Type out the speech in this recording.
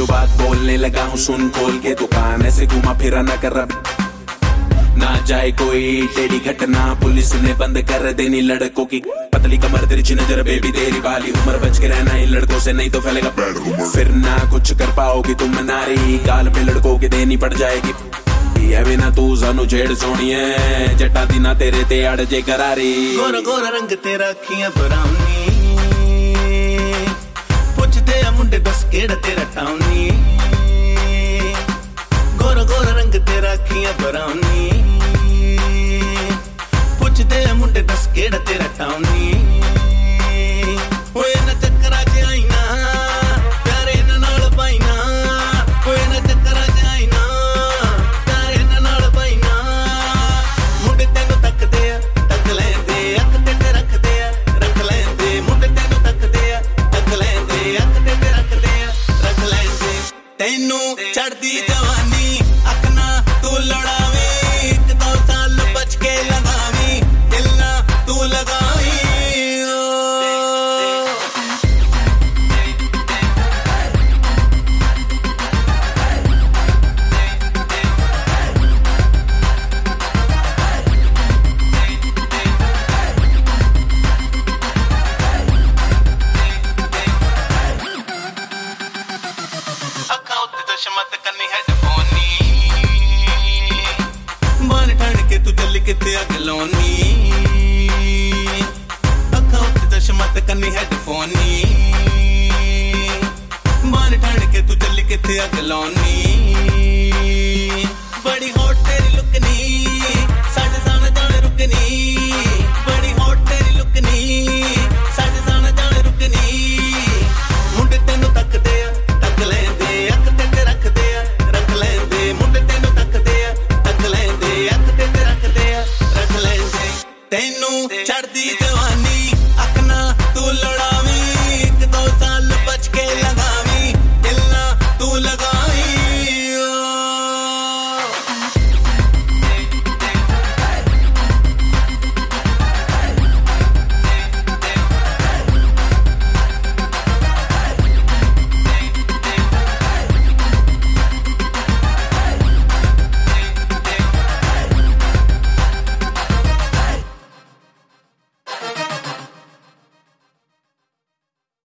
जो बात बोलने लगा हूँ सुन खोल के दुकान ऐसे घुमा फिरा ना कर ना जाए कोई तेरी घटना पुलिस ने बंद कर देनी लड़कों की पतली कमर तिरछी नजर बेबी तेरी वाली उम्र बच के रहना इन लड़कों से नहीं तो फैलेगा फिर ना कुछ कर पाओगी तुम नारी गाल पे लड़कों की देनी पड़ जाएगी ਐਵੇਂ ਨਾ ਤੂੰ ਸਾਨੂੰ ਛੇੜ ਸੋਣੀਏ ਜੱਟਾਂ ਦੀ ਨਾ ਤੇਰੇ ਤੇ ਅੜ ਜੇ ਕਰਾਰੀ ਗੋਰਾ ਗੋਰਾ ਰੰਗ ਤੇਰਾ ਅੱਖੀਆਂ ਬਰਾਉਨੀ ਪੁੱਛਦੇ ਆ ਮੁੰਡੇ ਦੱਸ ਕਿਹੜਾ ਤੇਰਾ ਟਾਉਨੀ ਗੋਰਾ ਗੋਰਾ ਰੰਗ ਤੇਰਾ ਅੱਖੀਆਂ ਬਰਾਉਨੀ ਪੁੱਛਦੇ ਆ ਮੁੰਡੇ ਦੱਸ ਕਿਹੜਾ ਤੇਰਾ ਟਾਉਨੀ ਓਏ ਨਾ ਚੱਕਰਾਂ 'ਚ ਆਈ ਨਾ ਪਿਆਰੇ ਇਹਨਾਂ ਨਾਲ ਪਾਈ ਨਾ ਓਏ ਨਾ ਚੱਕਰਾਂ 'ਚ ਆਈ ਨਾ ਤੈਨੂੰ ਚੜਦੀ ਜਵਾਨੀ ਅੱਖ ਨਾ ਤੂੰ ਲੜਾਵੀਂ 1-2 ਸਾਲ ਬਚ ਕੇ ਲਗਾਵੀਂ ਦਿਲ ਨਾ ਤੂੰ ਲਗਾਵੀਂ ਚਸ਼ਮਤ ਕੰਨੀ ਹੈਡਫੋਨੀ ਮਨ ਠਣ ਕੇ ਤੂੰ ਚੱਲ ਕਿਤੇ ਅੱਗ ਲਾਉਣੀ ਅੱਖਾਂ ਉੱਤੇ ਚਸ਼ਮਤ ਕੰਨੀ ਹੈਡਫੋਨੀ ਮਨ ਠਣ ਕੇ ਤੂੰ ਚੱਲ ਕਿਤੇ ਅੱਗ ਲਾਉਣੀ